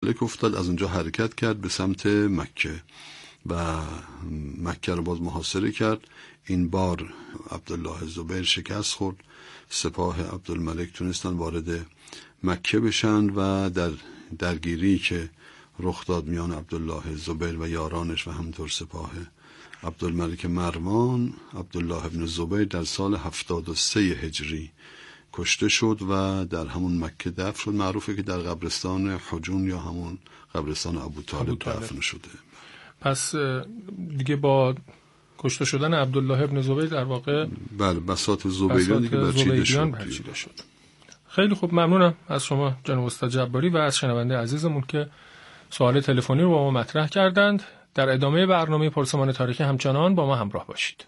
مهلک افتاد. از اونجا حرکت کرد به سمت مکه و مکه رو باز محاصره کرد. این بار عبدالله زبیر شکست خورد، سپاه عبدالملک تونستن وارد مکه بشن و در درگیری که رخ داد میان عبدالله زبیر و یارانش و همینطور سپاه عبدالملک مروان، عبدالله ابن زبیر در سال 73 هجری کشته شد و در همون مکه دفن شد. معروفه که در قبرستان حجون یا همون قبرستان ابوطالب دفن شده. پس دیگه با کشته شدن عبدالله ابن زبیر در واقع بله بساط زبیریان دیگه برچیده شد. خیلی خوب، ممنونم از شما جناب استاد جباری و از شنونده عزیزمون که سوال تلفنی رو با ما مطرح کردند. در ادامه برنامه پرسمان تاریخی همچنان با ما همراه باشید.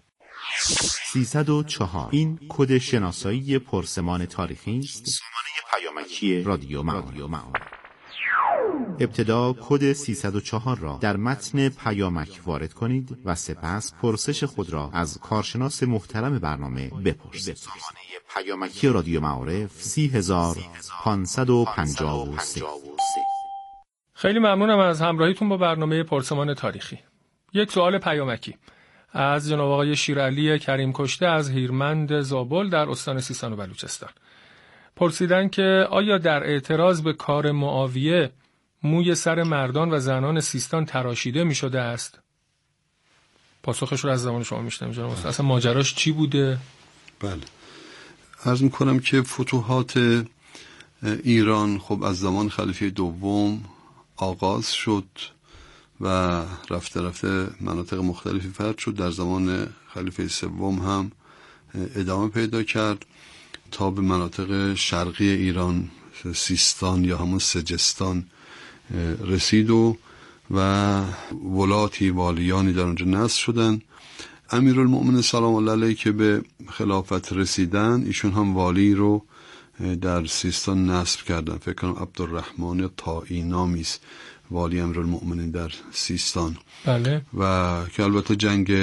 304 این کد شناسایی پرسمان تاریخی است. سامانه پیامکی رادیو معارف. ابتدا کد 304 را در متن پیامک وارد کنید و سپس پرسش خود را از کارشناس محترم برنامه بپرسید. سامانه پیامکی رادیو معارف 30553. خیلی ممنونم از همراهیتون با برنامه پرسمان تاریخی. یک سوال پیامکی از جناب آقای شیرعلی کریم کشته از هیرمند زابل در استان سیستان و بلوچستان. پرسیدن که آیا در اعتراض به کار معاویه موی سر مردان و زنان سیستان تراشیده می شده است؟ پاسخش رو از زمان شما میشنویم جناب استاد. اصلا ماجراش چی بوده؟ بله، عرض میکنم که فتوحات ایران خب از زمان خلیفه دوم آغاز شد و رفته رفته مناطق مختلفی فرد شد. در زمان خلیفه سوم هم ادامه پیدا کرد تا به مناطق شرقی ایران، سیستان یا همون سجستان رسید و ولاتی والیانی در اونجا نصب شدن. امیرالمؤمنین سلام الله علیه که به خلافت رسیدن، ایشون هم والی رو در سیستان نصب کردن. فکر کنم عبدالرحمن طائی نامی است والی امیرالمؤمنین در سیستان. بله. و که البته جنگ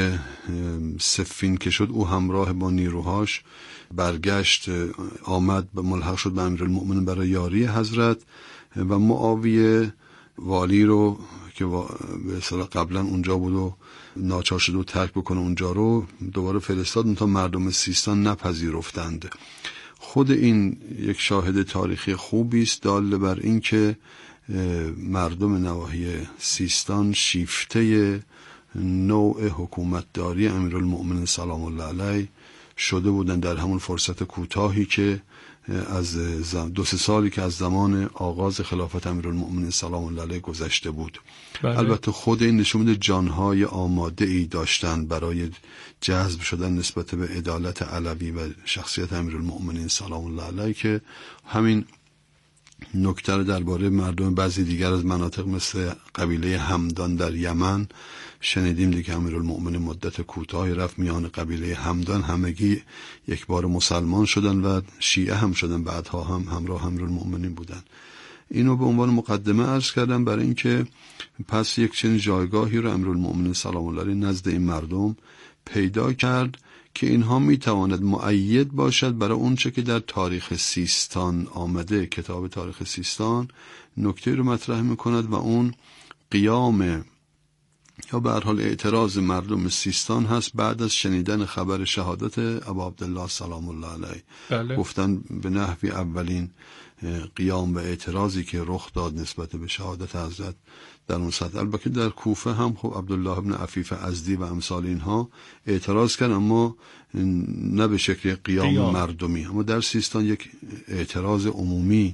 صفین که شد او همراه با نیروهاش برگشت، آمد به ملحق شد به امیرالمؤمنین برای یاری حضرت و معاویه والی رو که به اصطلاح قبلا اونجا بود و ناچار شد و ترک بکنه اونجا رو دوباره فرستاد تا مردم سیستان نپذیرفتند. خود این یک شاهد تاریخی خوبی است دال بر این که مردم نواحی سیستان شیفته نوع حکومتداری امیرالمؤمنین سلام الله علیه شده بودند در همون فرصت کوتاهی که از 2-3 سالی که از زمان آغاز خلافت امیرالمؤمنین سلام الله علیه گذشته بود. بله. البته خود این نشون میده جانهای آماده ای داشتند برای جذب شدن نسبت به عدالت علوی و شخصیت امیرالمؤمنین سلام الله علیه که همین نکته رو درباره مردم بعضی دیگر از مناطق مثل قبیله همدان در یمن شنیدیم دیگه. امیرالمؤمنین مدت کوتاهی رفت میان قبیله همدان، همگی یک بار مسلمان شدن و شیعه هم شدن، بعدها هم همراه امیرالمؤمنین بودن. اینو به عنوان مقدمه عرض کردم برای اینکه پس یک چنین جایگاهی رو امیرالمؤمنین سلام الله علیه نزد این مردم پیدا کرد که اینها میتواند مؤید باشد برای اونچه که در تاریخ سیستان آمده. کتاب تاریخ سیستان نکته رو مطرح میکند و اون قیام یا به هر حال اعتراض مردم سیستان هست بعد از شنیدن خبر شهادت ابا عبدالله سلام الله علیه. بله. گفتن به نحوی اولین قیام و اعتراضی که رخ داد نسبت به شهادت حضرت در اون سطح. البته در کوفه هم خب عبدالله ابن عفیف ازدی و امثال اینها اعتراض کردن، اما نه به شکل قیام مردمی. اما در سیستان یک اعتراض عمومی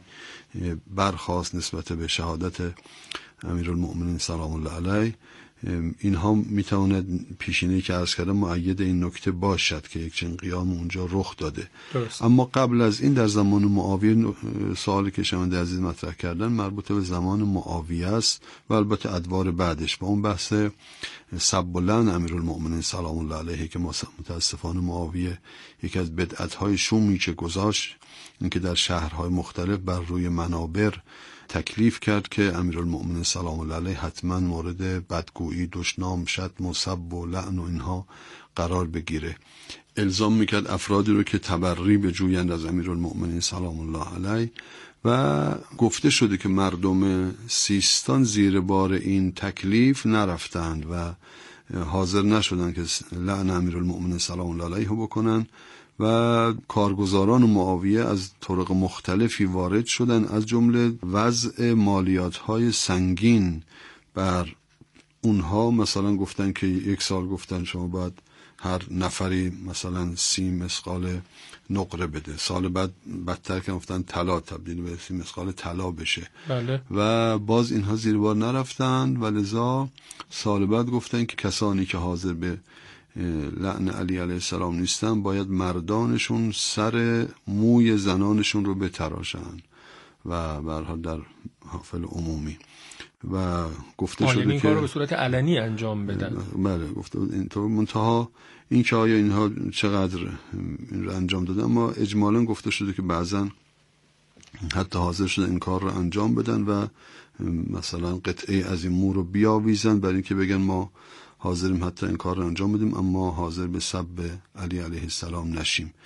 برخاست نسبت به شهادت امیرالمؤمنین سلام الله علیه. اینها میتواند پیشینه‌ای که عرض کردم مؤید این نکته باشد که یک چنین قیام اونجا رخ داده. درست. اما قبل از این در زمان معاویه، سوالی که شنونده عزیز مطرح کردن مربوط به زمان معاویه است و البته ادوار بعدش با اون بحث سب و لعن امیرالمؤمنین سلام الله علیه که متاسفانه معاویه یکی از بدعت‌های شومی که گذاشت اینکه در شهرهای مختلف بر روی منابر تکلیف کرد که امیرالمؤمنین سلام الله علیه حتما مورد بدگویی، دشنام، شتم و سب و لعن و اینها قرار بگیره. الزام میکرد افرادی رو که تبری بجویند از امیرالمؤمنین سلام الله علیه و گفته شده که مردم سیستان زیر بار این تکلیف نرفتند و حاضر نشدن که لعن امیرالمؤمنین سلام الله علیه بکنن و کارگزاران معاویه از طرق مختلفی وارد شدن، از جمله وضع مالیات‌های سنگین بر اونها. مثلا گفتن که 1 سال گفتن شما باید هر نفری مثلا 30 مثقال نقره بده، سال بعد بدتر که گفتن طلا تبدیل به 30 مثقال طلا بشه. بله. و باز اینها زیر بار نرفتن و لذا سال بعد گفتن که کسانی که حاضر به لعن علی علیه السلام نیستن باید مردانشون سر موی زنانشون رو بتراشن و به هر حال در حافل عمومی و گفته شده که این کار رو به صورت علنی انجام بدن. بله گفته اینطور. منتها این که آیا اینها چقدر این رو انجام دادن، اما اجمالاً گفته شده که بعضن حتی حاضر شده این کار رو انجام بدن و مثلا قطعه از این مو رو بیاویزن برای اینکه بگن ما حاضریم حتی این کار رو انجام بدیم اما حاضر به سب علی علیه السلام نشیم.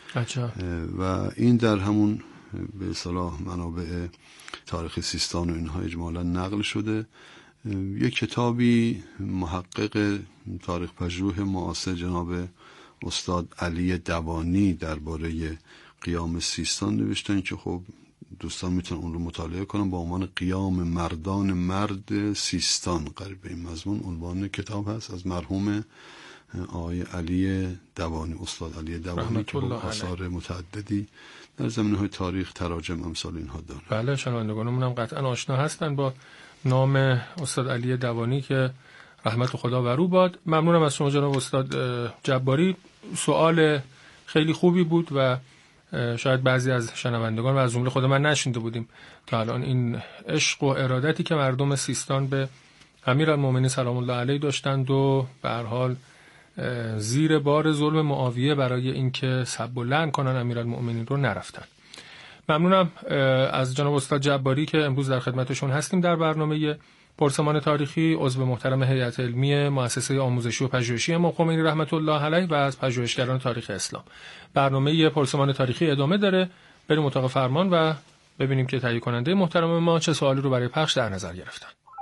و این در همون به اصطلاح منابع تاریخ سیستان و اینها اجمالا نقل شده. یک کتابی محقق تاریخ پژوه معاصر جناب استاد علی دوانی درباره قیام سیستان نوشتن که خب دوستان میتونن اون رو مطالعه کنن با عنوان قیام مردان مرد سیستان. قریب به این مضمون عنوان کتاب هست از مرحوم آقای علی دوانی، استاد علی دوانی که با آثار متعددی در زمینه‌های تاریخ تراجم امثال اینها داره. بله، شنوندگانمون هم قطعا آشنا هستن با نام استاد علی دوانی که رحمت خدا بر او باد. ممنونم از شما جناب استاد جباری. سوال خیلی خوبی بود و شاید بعضی از شنوندگان و از جمله خود من نشنیده بودیم تا الان این عشق و ارادتی که مردم سیستان به امیرالمومنین سلام الله علیه داشتند و به هر حال زیر بار ظلم معاویه برای اینکه سب و لعن کنن امیرالمومنین رو نرفتن. ممنونم از جناب استاد جباری که امروز در خدمتشون هستیم در برنامه پرسمان تاریخی، عضو محترم هیئت علمی مؤسسه آموزشی و پژوهشی امام خمینی رحمت الله علیه و از پژوهشگران تاریخ اسلام. برنامه پرسمان تاریخی ادامه داره. بریم اتاق فرمان و ببینیم که تهیه کننده محترم ما چه سوالی رو برای پخش در نظر گرفتن.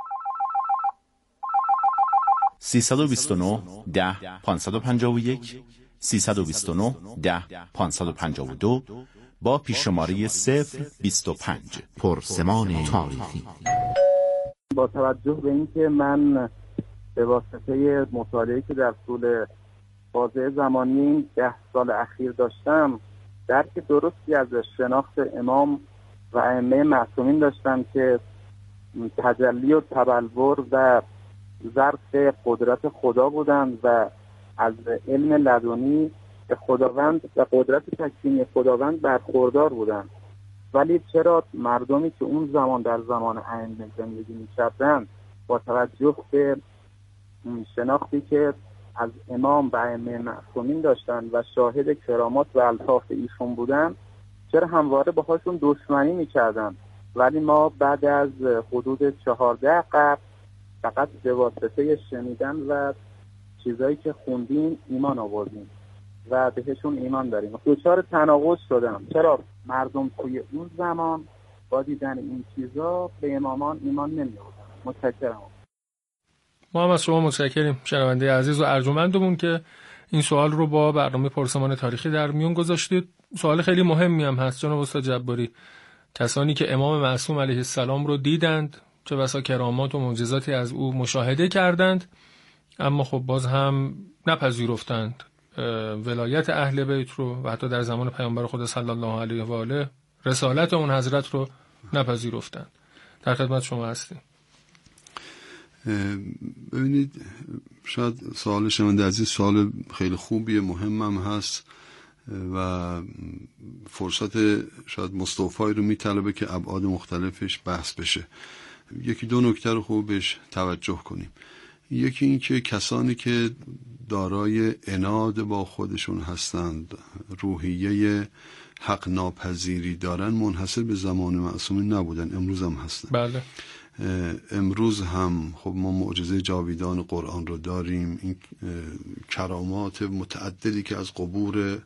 329 10 551 329 10 552 با پیش‌شماره 025 پرسمان تاریخی. با توجه به اینکه من به واسطه مطالعه‌ای که در طول بازه زمانی این 10 سال اخیر داشتم درک درستی از شناخت امام و ائمه معصومین داشتم که تجلی و تبلور و ظرف قدرت خدا بودند و از علم لدنی به خداوند و قدرت تکوینی خداوند برخوردار بودند. ولی چرا مردمی که اون زمان در زمان ائمه زندگی می‌کردند با توجه به شناختی که از امام و ائمه معصومین داشتند و شاهد کرامات و الطاف ایشون بودند، چرا همواره باهاشون دشمنی می‌کردند؟ ولی ما بعد از حدود 14 قرن فقط به واسطه شنیدن و چیزایی که خوندیم ایمان آوردیم و بهشون ایمان داریم. دچار تناقض شدم. چرا مردم توی اون زمان با دیدن این چیزا به امامان ایمان نمی‌آوردن؟ متشکرم. ما هم از شما متشکریم شنونده عزیز و ارجمندمون که این سوال رو با برنامه پرسمان تاریخی در میون گذاشتید. سوال خیلی مهمی هم هست جناب استاد جباری. کسانی که امام معصوم علیه السلام رو دیدند، چه بسا کرامات و معجزاتی از او مشاهده کردند، اما خب باز هم نپذیرفتند ولایت اهل بیت رو و حتی در زمان پیامبر خدا صلی الله علیه و آله رسالت اون حضرت رو نپذیرفتند. در خدمت شما هستیم. ببینید، شاید سوال شنونده عزیز سوال خیلی خوبیه، مهمم هست و فرصت شاید مستوفایی رو میطلبه که ابعاد مختلفش بحث بشه. یکی دو نکته رو خوب بهش توجه کنیم. یکی این که کسانی که دارای عناد با خودشون هستند، روحیه حق ناپذیری دارن، منحصر به زمان معصومین نبودن، امروز هم هستن. بله. امروز هم خب ما معجزه جاویدان قرآن رو داریم، این کرامات متعددی که از قبور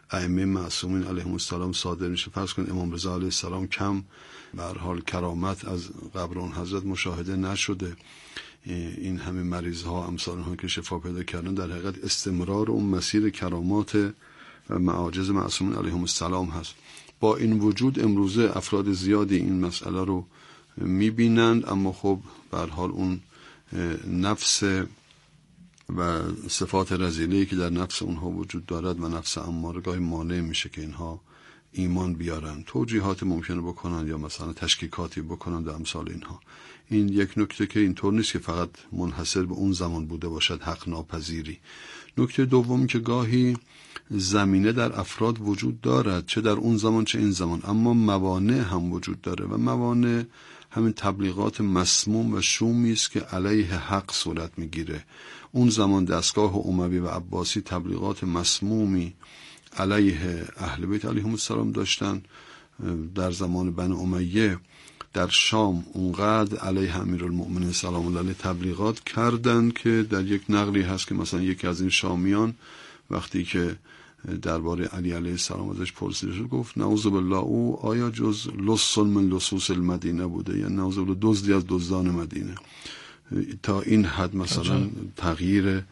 ائمه معصومین علیهم السلام صادر میشه. فرض کن امام رضا علیه السلام کم به هر حال کرامت از قبر اون حضرت مشاهده نشده، این همه مریض ها امثال اونها که شفا پیدا کردن در حقیقت استمرار اون مسیر کرامات و معاجز معصومین علیهم السلام هست. با این وجود امروزه افراد زیادی این مسئله رو میبینند، اما خب به هر حال اون نفس و صفات رذیله‌ای که در نفس اونها وجود دارد و نفس اماره گاهی مانع میشه که اینها ایمان بیارن، توجیهات ممکنه بکنن یا مثلا تشکیکاتی بکنن در امثال اینها. این یک نکته که اینطور نیست که فقط منحصر به اون زمان بوده باشد، حق ناپذیری. نکته دوم که گاهی زمینه در افراد وجود دارد، چه در اون زمان چه این زمان، اما موانع هم وجود داره و موانع همین تبلیغات مسموم و شومی است که علیه حق صورت میگیره. اون زمان دستگاه اموی و عباسی تبلیغات مسمومی علیه اهل بیت علیهم السلام داشتن. در زمان بنی امیه در شام اونقدر علیه امیرالمؤمنین سلام الله علیه تبلیغات کردند که در یک نقلی هست که مثلا یکی از این شامیان وقتی که درباره علی علیه السلام ازش پرسیده شد گفت نعوذ بالله او آیا جز لص من لصوص المدینه بوده، یعنی نعوذ بالله دزدی از دزدان مدینه. تا این حد مثلا تغییر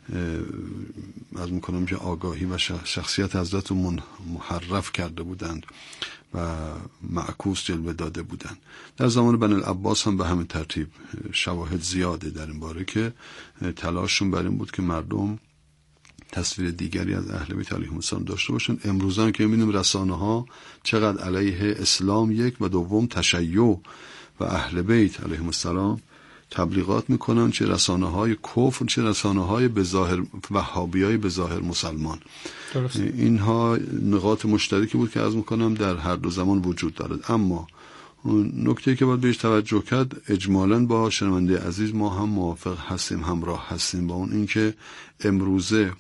از میکنم که آگاهی و شخصیت حضرت رو محرف کرده بودند و معکوس جلوه داده بودند. در زمان بنی العباس هم به همین ترتیب شواهد زیاده در این باره که تلاششون بر این بود که مردم تصویر دیگری از اهل بیت علیهم السلام داشته باشن. امروزا که می‌بینیم رسانه ها چقدر علیه اسلام یک و دوم تشیع و اهل بیت علیهم السلام تبلیغات میکنن، چه رسانه های کفر چه رسانه های به ظاهر وهابیای به ظاهر مسلمان. درست. اینها نقاط مشترکی بود که عرض میکنم در هر دو زمان وجود دارد. اما نکته که باید بهش توجه کرد، اجمالاً با شنونده عزیز ما هم موافق هستیم، همراه هستیم با اون اینکه امروزه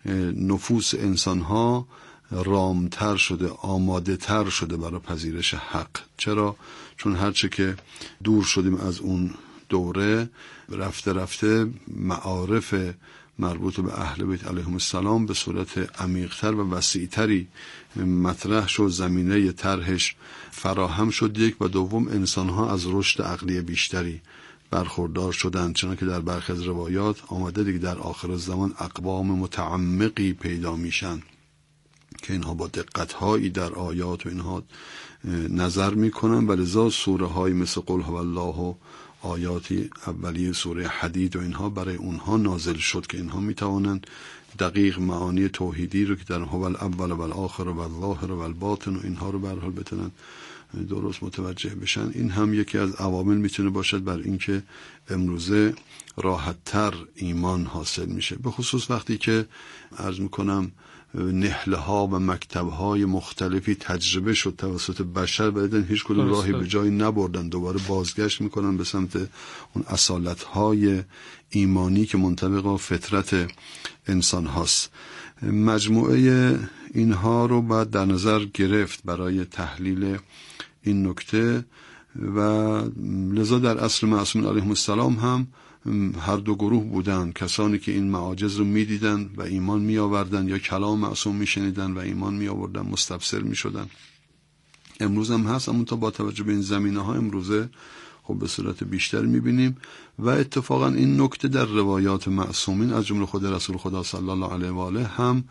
نفوس انسانها رامتر شده، آماده تر شده برای پذیرش حق. چرا؟ چون هرچه که دور شدیم از اون دوره، رفته رفته معارف مربوط به اهل بیت علیهم السلام به صورت عمیق‌تر و وسیع‌تری مطرح شد، زمینه طرحش فراهم شد. یک و دوم انسان‌ها از رشد عقلی بیشتری برخوردار شدند، چنانکه در برخی از روایات آمده دیگه در آخر زمان اقوام متعمقی پیدا میشن که اینها با دقت‌هایی در آیات و اینها نظر میکنن و لذا سوره های مثل قل هو الله و آیاتی اولیه سوره حدید و اینها برای اونها نازل شد که اینها میتوانند دقیق معانی توحیدی رو که در هو الاول و الاخر و الظاهر و الباطن و اینها رو به هر حال بتونن درست متوجه بشن. این هم یکی از عوامل میتونه باشد بر اینکه امروزه راحت‌تر ایمان حاصل میشه، به خصوص وقتی که عرض میکنم نهله ها و مکتب های مختلفی تجربه شد توسط بشر و دیدن هیچ کدوم راهی به جایی نبردن، دوباره بازگشت میکنن به سمت اون اصالت های ایمانی که منطبق با فطرت انسان هاست. مجموعه اینها رو باید در نظر گرفت برای تحلیل این نکته و لذا در عصر معصومین علیهم السلام هم هر دو گروه بودن، کسانی که این معاجز رو میدیدن و ایمان می آوردن یا کلام معصوم می شنیدن و ایمان می آوردن، مستبصر می شدن. امروز هم هست، اما تا با توجه به این زمینه ها امروزه خب به صورت بیشتر می بینیم و اتفاقا این نکته در روایات معصومین از جمله خود رسول خدا صلی الله علیه و آله هم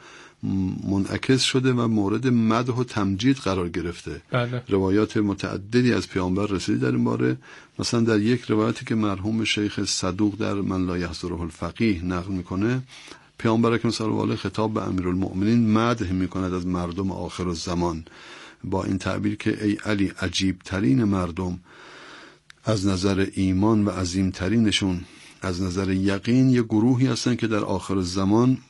منعکس شده و مورد مدح و تمجید قرار گرفته. بله. روایات متعددی از پیامبر رسیده در این باره. مثلا در یک روایتی که مرحوم شیخ صدوق در من لا یحضره الفقیه نقل میکنه، پیامبر اکرم صلی الله علیه خطاب به امیرالمؤمنین مدح میکند از مردم آخر الزمان با این تعبیر که ای علی، عجیب ترین مردم از نظر ایمان و عظیم ترینشون از نظر یقین یه گروهی هستن که در آخر الزمان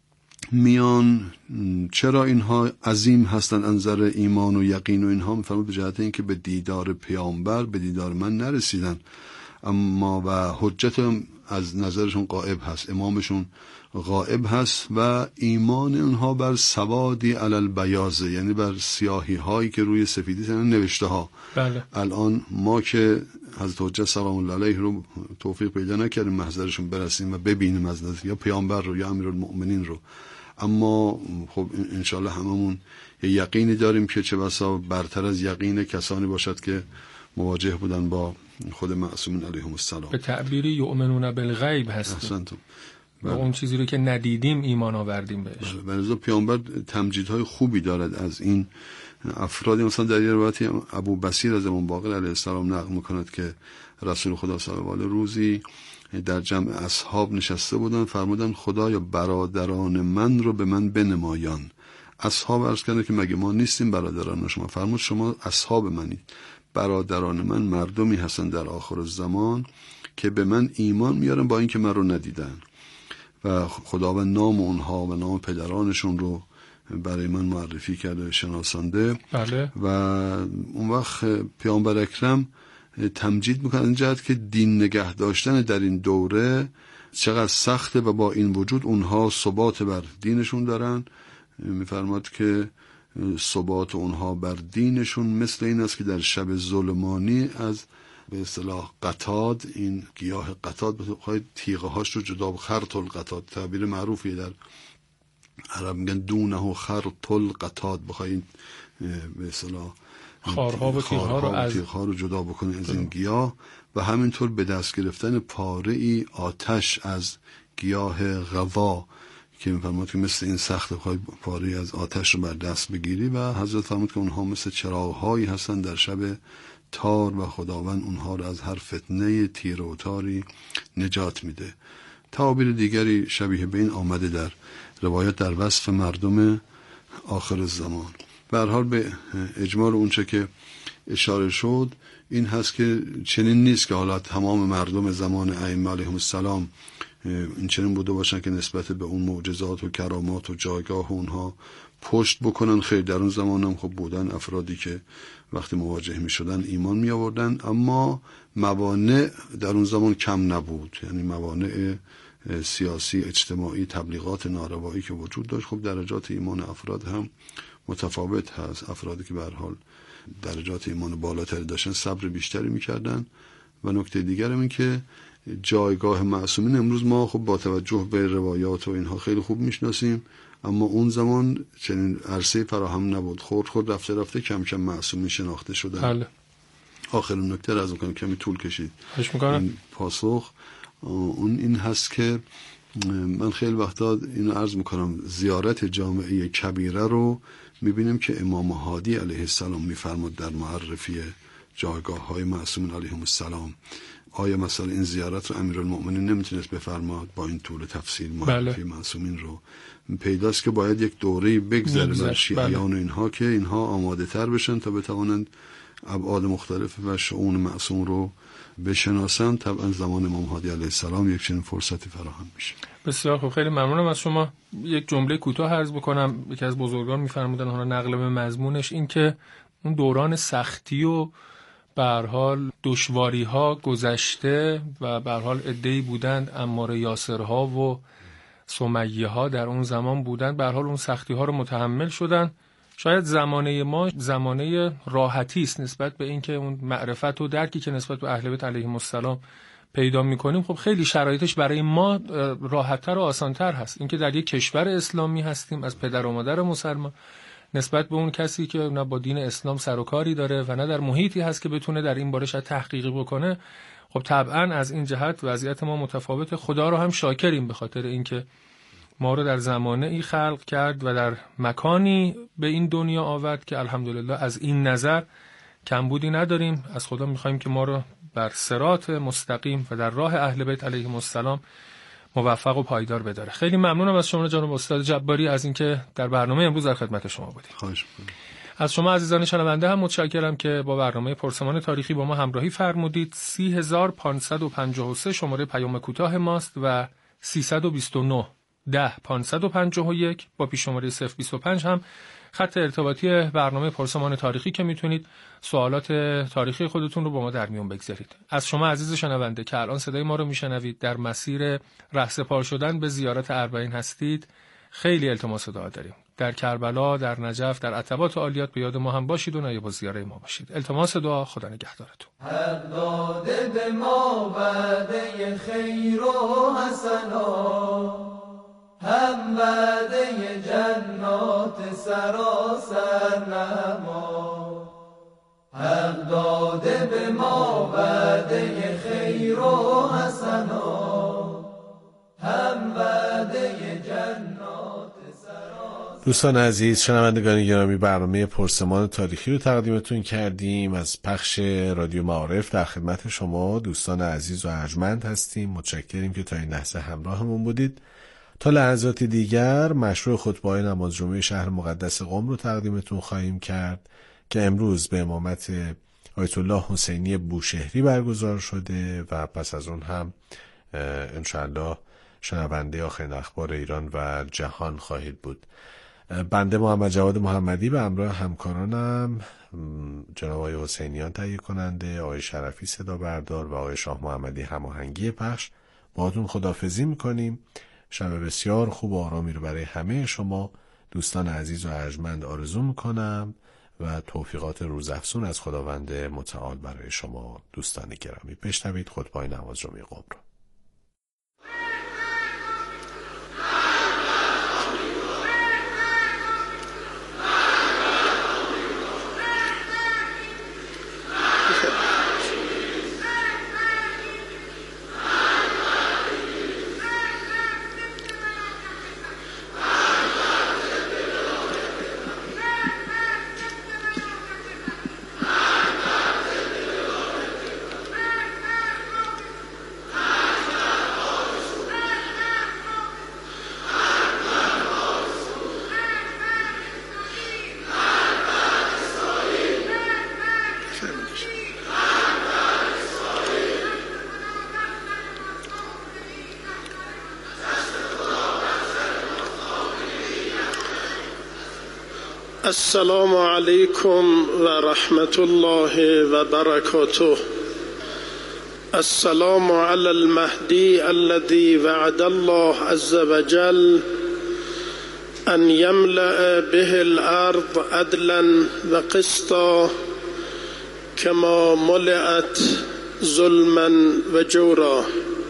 میان. چرا اینها عظیم هستند از نظر ایمان و یقین و اینها؟ میفرماید به جهت اینکه به دیدار پیامبر، به دیدار من نرسیدن، اما و حجت از نظرشون غائب هست، امامشون غائب هست و ایمان اونها بر سوادی علی البیاض، یعنی بر سیاهی هایی که روی سفیدی هستن، نوشته ها. بله. الان ما که حضرت حجت سلام الله علیه رو توفیق پیدا نکردیم محضرشون برسیم و ببینیم از نزدیک یا پیامبر رو یا امیرالمؤمنین رو، اما خب انشالله هممون یه یقینی داریم که چه بسا برتر از یقین کسانی باشد که مواجه بودن با خود معصومین علیهم السلام. به تعبیری یؤمنون بالغیب هستیم، و اون چیزی رو که ندیدیم ایمان آوردیم بهش. بله. پیامبر تمجیدهای خوبی دارد از این افرادی. مثلا در یه روایتی ابو بصیر از امام باقر علیه السلام نقل میکند که رسول خدا صلی الله علیه و روزی در جمع اصحاب نشسته بودن، فرمودن خدایا برادران من رو به من بنمایان. اصحاب عرض کردن که مگه ما نیستیم برادران شما؟ فرمود شما اصحاب منید. برادران من مردمی هستن در آخر الزمان که به من ایمان میارن با اینکه من رو ندیدن، و خداوند نام اونها و نام پدرانشون رو برای من معرفی کرده، شناسانده. بله. و اون وقت پیامبر اکرم تمجید میکنه این جهت که دین نگه داشتن در این دوره چقدر سخته و با این وجود اونها ثبات بر دینشون دارن. میفرماد که ثبات اونها بر دینشون مثل این است که در شب ظلمانی از به اصطلاح قطاد، این گیاه قطاد بخواید تیغه هاش رو جدا، خرط القطاد تعبیر معروفی در عرب میگن دونه خرط القطاد، بخواید به اصطلاح خارها و تیغها رو جدا بکنه از این گیاه، و همینطور به دست گرفتن پاره ای آتش از گیاه غوا که میفرماد که مثل این سخت بخواید پاره از آتش رو بر دست بگیری، و حضرت فرمود که اونها مثل چراغ‌هایی هستن در شب تار و خداوند اونها رو از هر فتنه تیر و تاری نجات میده. تعابیر دیگری شبیه به این آمده در روایت در وصف مردم آخر الزمان. به هر حال به اجمال اونچه که اشاره شد این هست که چنین نیست که حالا تمام مردم زمان ائمه علیهم السلام این چنین بوده باشن که نسبت به اون معجزات و کرامات و جایگاه اونها پشت بکنن. خیر، در اون زمان هم خب بودن افرادی که وقتی مواجه می شدن ایمان می آوردن، اما موانع در اون زمان کم نبود. یعنی موانع سیاسی، اجتماعی، تبلیغات ناروایی که وجود داشت، خب درجات ایمان افراد هم متفاوت هست. افرادی که به هر حال درجات ایمان بالاتری داشتن صبر بیشتری می‌کردن. و نکته دیگر این که جایگاه معصومین امروز ما خب با توجه به روایات و اینها خیلی خوب میشناسیم، اما اون زمان چنین عرصه فراهم نبود. خود رفته کم کم معصومین شناخته شدن. بله. آخرین نکته را از اون کمی طول کشید این پاسخ اون این هست که من خیلی وقتا اینو عرض میکنم، زیارت جامعه کبیره رو میبینیم که امام هادی علیه السلام میفرماد در معرفی جایگاه های معصومین علیهم السلام. آیا مثلا این زیارت رو امیرالمؤمنین نمیتونست بفرماد با این طول تفصیل معرفی معصومین رو؟ پیداست که باید یک دوره بگذره بر شیعیان و اینها که اینها آماده تر بشن تا بتوانند ابعاد مختلف و شؤون معصوم رو بشناسن. طبعا زمان امام هادی علیه السلام یک چنین فرصتی فراهم میشه. بسیار خوب، خیلی ممنونم از شما. یک جمله کوتاه عرض بکنم. یکی از بزرگان میفرمودن، حالا نقل به مضمونش، این که اون دوران سختی و به هر حال دشواری‌ها گذشته و به هر حال عده‌ای بودند عمار یاسرها و سمیه‌ها در اون زمان بودند، به هر حال اون سختی‌ها رو متحمل شدن. شاید زمانه ما زمانه راحتی است نسبت به اینکه اون معرفت و درکی که نسبت به اهل بیت علیهم السلام پیدا می‌کنیم، خب خیلی شرایطش برای ما راحت‌تر و آسان‌تر هست. اینکه در یک کشور اسلامی هستیم، از پدر و مادر مسلمان، نسبت به اون کسی که نه با دین اسلام سر و کاری داره و نه در محیطی هست که بتونه در این باره شاید تحقیقی بکنه، خب طبعا از این جهت وضعیت ما متفاوته. خدا رو هم شاکریم به خاطر اینکه ما رو در زمانه ای خلق کرد و در مکانی به این دنیا آورد که الحمدلله از این نظر کمبودی نداریم. از خدا میخوایم که ما رو بر صراط مستقیم و در راه اهل بیت علیهم السلام موفق و پایدار بداره. خیلی ممنونم از شما جناب استاد جباری از اینکه در برنامه امروز در خدمت شما بودیم. خواهش می‌کنم. از شما عزیزان شنونده هم متشکرم که با برنامه پرسمان تاریخی با ما همراهی فرمودید. 30553 شماره پیام کوتاه ماست و 329 10 551 با پیش شماره 025 هم خط ارتباطی برنامه پرسمان تاریخی که میتونید سوالات تاریخی خودتون رو با ما در میون بگذارید. از شما عزیز شنونده که الان صدای ما رو میشنوید در مسیر رهسپار شدن به زیارت اربعین هستید، خیلی التماس دعا داریم. در کربلا، در نجف، در عتبات عالیات به یاد ما هم باشید و نایب الزیاره ما باشید. التماس دعا. خدا نگهدارتون. هر داده به ما وعده خیر و حسنا، هم وعده سراسر نما. حق داده به ما وعده خیر و حسنا، هم وعده جنات سراسر. دوستان عزیز، شنوندگان گرامی، برنامه پرسمان تاریخی رو تقدیمتون کردیم از پخش رادیو معارف. در خدمت شما دوستان عزیز و ارجمند هستیم. متشکریم که تا این لحظه همراهمون بودید. تا لحظات دیگر مشروع خطبه‌های نماز جمعه شهر مقدس قم رو تقدیمتون خواهیم کرد که امروز به امامت آیت الله حسینی بوشهری برگزار شده و پس از اون هم انشاءالله شنونده آخرین اخبار ایران و جهان خواهید بود. بنده محمد جواد محمدی به همراه همکارانم جناب آقای حسینیان تهیه کننده، آقای شرفی صدا بردار و آقای شاه محمدی هماهنگی پخش باهاتون خداحافظی میکنیم. شب بسیار خوب و آرامی رو برای همه شما دوستان عزیز و ارجمند آرزو میکنم و توفیقات روزافزون از خداوند متعال برای شما دوستان گرامی. بشنوید خطبه‌های نماز جمعه قم رو. السلام علیکم و رحمت الله و برکاته. السلام علی المهدی الذي وعد الله عز وجل ان يملأ به الارض عدلا و قسطا كما ملئت ظلما و جورا.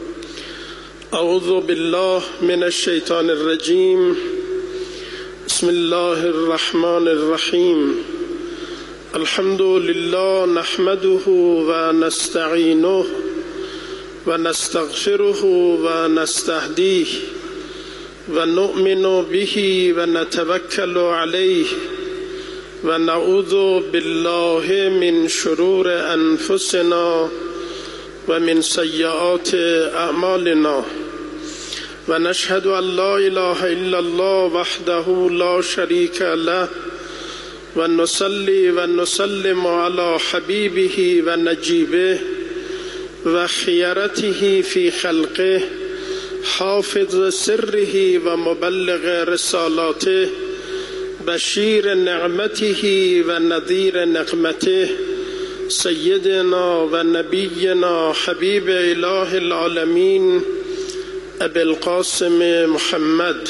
اعوذ بالله من الشیطان الرجیم. بسم الله الرحمن الرحیم. الحمد لله نحمده و نستعینه و نستغفره و نستهدیه و نؤمن به و نتوکل علیه و نعوذ بالله من شرور انفسنا و من سیئات اعمالنا و نشهد ان لا اله الا الله وحده لا شریک له و نصلی و نسلم علی حبیبه و نجیبه و خیرته فی خلقه حافظ سره و مبلغ رسالاته بشیر نعمته و نذیر نقمته سیدنا و نبینا حبیب اله العالمین ابی القاسم محمد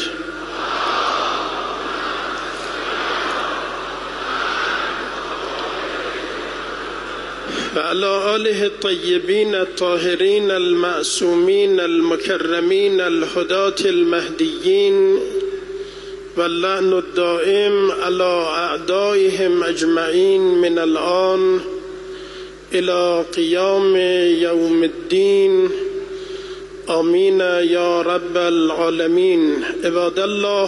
و علی آله الطیبین الطاهرین المعصومین المکرمین الهداة المهدیین و اللعن الدائم علی اعدائهم اجمعین من الآن الى قیام یوم الدین. آمین یا رب العالمین. عباد الله،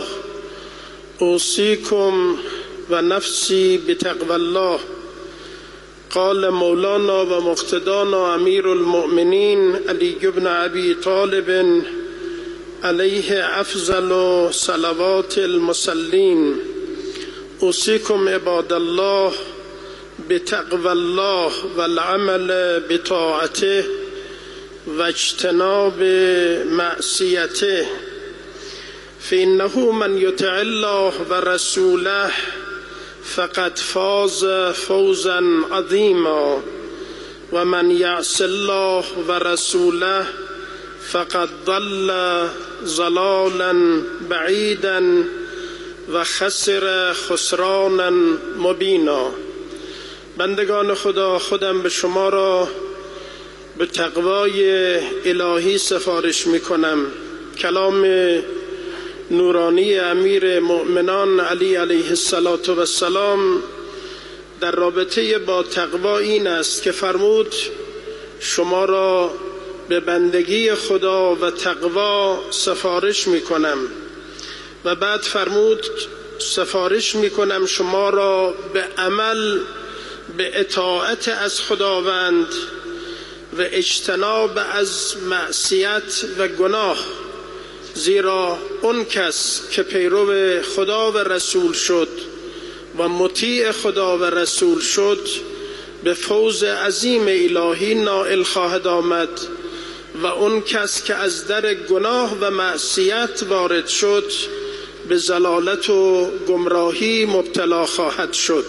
اوصیکم و نفسی بتقوی الله. قال مولانا و مقتدانا امیر المؤمنین علی بن ابی طالب علیه افضل صلوات المصلین. اوصیکم عباد الله بتقوی الله و العمل بطاعته و اجتناب معصیته. فإنه من يطع الله و رسوله فقد فاز فوزا عظیما و من یعص الله و رسوله فقد ضل ضلالا بعیدا و خسر خسرانا مبینا. بندگان خدا، خودم به شما را به تقوای الهی سفارش می کنم. کلام نورانی امیر مؤمنان علی علیه السلام در رابطه با تقوا این است که فرمود شما را به بندگی خدا و تقوا سفارش میکنم و بعد فرمود سفارش میکنم شما را به عمل به اطاعت از خداوند و اجتناب از معصیت و گناه، زیرا اون کس که پیرو خدا و رسول شد و مطیع خدا و رسول شد به فوز عظیم الهی نائل خواهد آمد و اون کس که از در گناه و معصیت وارد شد به ضلالت و گمراهی مبتلا خواهد شد.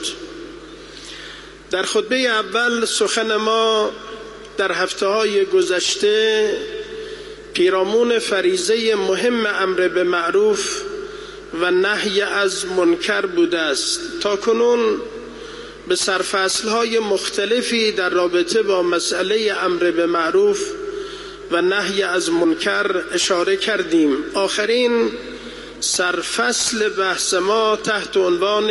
در خطبه اول سخن ما در هفته‌های گذشته پیرامون فریضه مهم امر به معروف و نهی از منکر بوده است. تا کنون به سرفصل‌های مختلفی در رابطه با مسئله امر به معروف و نهی از منکر اشاره کردیم. آخرین سرفصل بحث ما تحت عنوان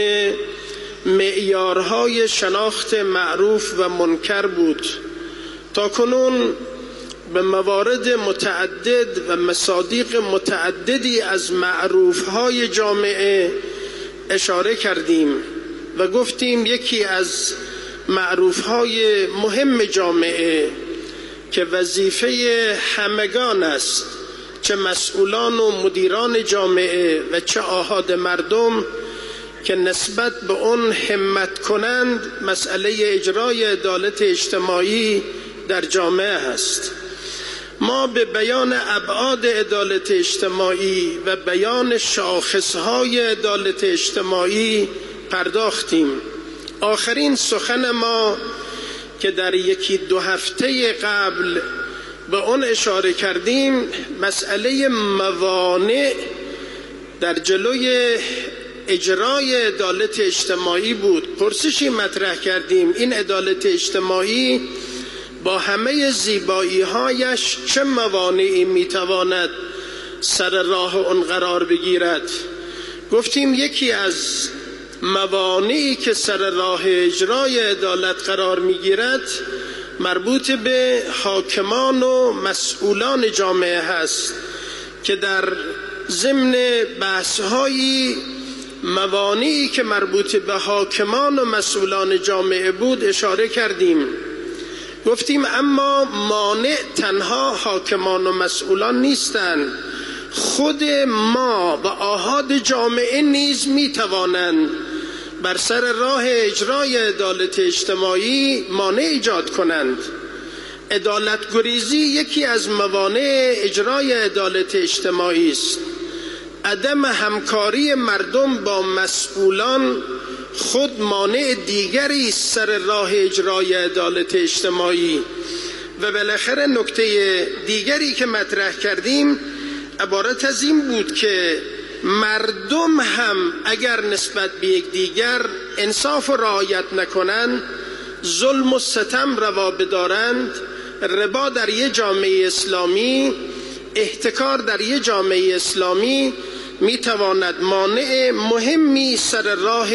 معیارهای شناخت معروف و منکر بود. تا کنون به موارد متعدد و مصادیق متعددی از معروفهای جامعه اشاره کردیم و گفتیم یکی از معروفهای مهم جامعه که وظیفه همگان است، چه مسئولان و مدیران جامعه و چه آحاد مردم که نسبت به اون همت کنند، مسئله اجرای عدالت اجتماعی در جامعه هست. ما به بیان ابعاد عدالت اجتماعی و بیان شاخصهای عدالت اجتماعی پرداختیم. آخرین سخن ما که در یکی دو هفته قبل به اون اشاره کردیم مسئله موانع در جلوی اجرای عدالت اجتماعی بود. پرسشی مطرح کردیم این عدالت اجتماعی با همه زیبایی‌هایش چه موانعی میتواند سر راه اون قرار بگیرد؟ گفتیم یکی از موانعی که سر راه اجرای عدالت قرار میگیرد مربوط به حاکمان و مسئولان جامعه هست که در ضمن بحث‌های موانعی که مربوط به حاکمان و مسئولان جامعه بود اشاره کردیم. گفتیم اما مانع تنها حاکمان و مسئولان نیستند، خود ما و آحاد جامعه نیز میتوانند بر سر راه اجرای عدالت اجتماعی مانع ایجاد کنند. عدالت گریزی یکی از موانع اجرای عدالت اجتماعی است. عدم همکاری مردم با مسئولان خود مانع دیگری سر راه اجرای عدالت اجتماعی. و بالاخره نکته دیگری که مطرح کردیم عبارت از این بود که مردم هم اگر نسبت به یکدیگر انصاف و رعایت نکنند، ظلم و ستم روا بدارند، ربا در یک جامعه اسلامی، احتکار در یک جامعه اسلامی میتواند مانع مهمی سر راه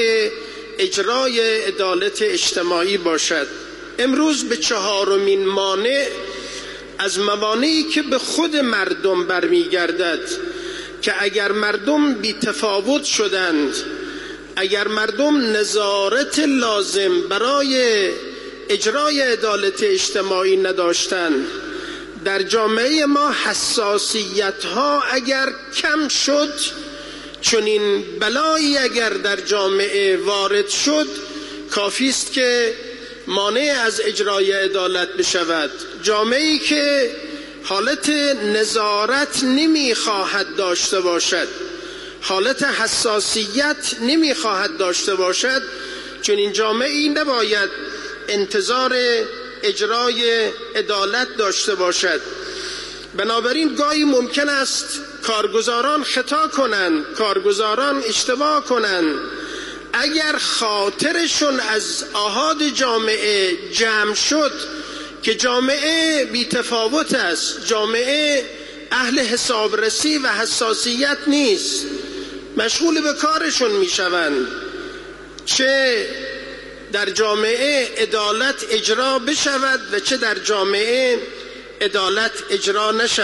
اجرای عدالت اجتماعی باشد. امروز به چهارمین مانع از موانعی که به خود مردم برمیگردد که اگر مردم بی تفاوت شدند، اگر مردم نظارت لازم برای اجرای عدالت اجتماعی نداشتند، در جامعه ما حساسیت ها اگر کم شد، چون این بلایی اگر در جامعه وارد شد کافی است که مانع از اجرای عدالت بشود. جامعه‌ای که حالت نظارت نمیخواهد داشته باشد، حالت حساسیت نمیخواهد داشته باشد، چون این جامعه‌ای نباید انتظار اجرای عدالت داشته باشد. بنابراین گاهی ممکن است کارگزاران خطا کنند، کارگزاران اشتباه کنند. اگر خاطرشون از آحاد جامعه جمع شد که جامعه بی‌تفاوت است، جامعه اهل حسابرسی و حساسیت نیست، مشغول به کارشون میشوند، چه در جامعه عدالت اجرا بشود و چه در جامعه عدالت اجرا نشود.